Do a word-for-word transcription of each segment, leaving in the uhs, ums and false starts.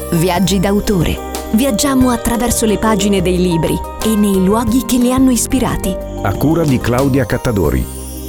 Viaggi d'autore. Viaggiamo attraverso le pagine dei libri e nei luoghi che li hanno ispirati. A cura di Claudia Cattadori.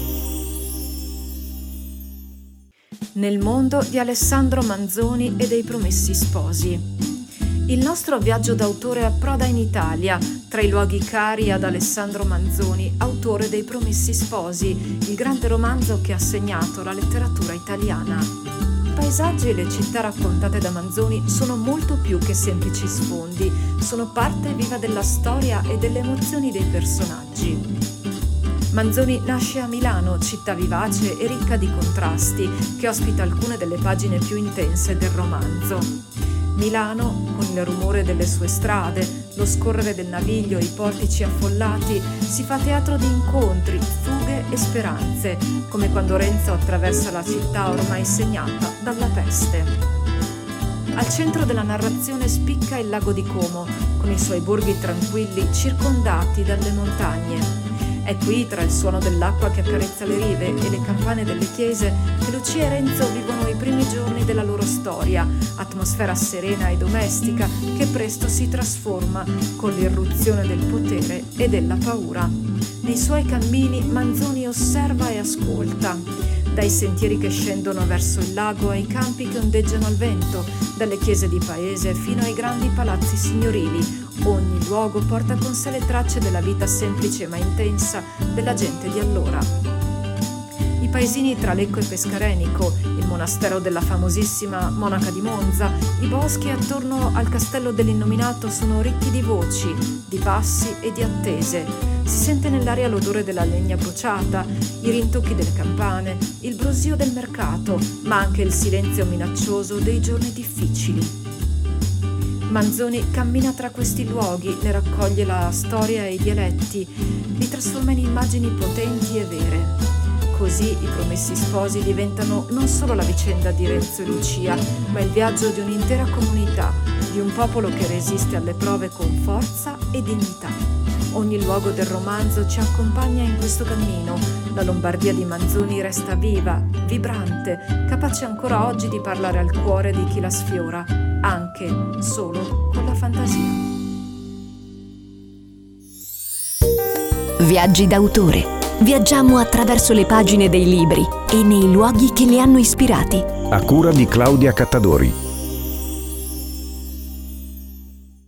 Nel mondo di Alessandro Manzoni e dei Promessi Sposi. Il nostro viaggio d'autore approda in Italia, tra i luoghi cari ad Alessandro Manzoni, autore dei Promessi Sposi, il grande romanzo che ha segnato la letteratura italiana. I paesaggi e le città raccontate da Manzoni sono molto più che semplici sfondi, sono parte viva della storia e delle emozioni dei personaggi. Manzoni nasce a Milano, città vivace e ricca di contrasti, che ospita alcune delle pagine più intense del romanzo. Milano, con il rumore delle sue strade, lo scorrere del naviglio e i portici affollati, si fa teatro di incontri, fughe e speranze, come quando Renzo attraversa la città ormai segnata dalla peste. Al centro della narrazione spicca il lago di Como, con i suoi borghi tranquilli circondati dalle montagne. È qui, tra il suono dell'acqua che accarezza le rive e le campane delle chiese, che Lucia e Renzo vivono i primi giorni della loro storia, atmosfera serena e domestica che presto si trasforma con l'irruzione del potere e della paura. Nei suoi cammini Manzoni osserva e ascolta, dai sentieri che scendono verso il lago ai campi che ondeggiano al vento, dalle chiese di paese fino ai grandi palazzi signorili. Ogni luogo porta con sé le tracce della vita semplice ma intensa della gente di allora. I paesini tra Lecco e Pescarenico, il monastero della famosissima Monaca di Monza, i boschi attorno al castello dell'Innominato sono ricchi di voci, di passi e di attese. Si sente nell'aria l'odore della legna bruciata, i rintocchi delle campane, il brusio del mercato, ma anche il silenzio minaccioso dei giorni difficili. Manzoni cammina tra questi luoghi, ne raccoglie la storia e i dialetti, li trasforma in immagini potenti e vere. Così i Promessi Sposi diventano non solo la vicenda di Renzo e Lucia, ma il viaggio di un'intera comunità, di un popolo che resiste alle prove con forza e dignità. Ogni luogo del romanzo ci accompagna in questo cammino. La Lombardia di Manzoni resta viva, vibrante, capace ancora oggi di parlare al cuore di chi la sfiora, anche solo con la fantasia. Viaggi d'autore. Viaggiamo attraverso le pagine dei libri e nei luoghi che li hanno ispirati. A cura di Claudia Cattadori.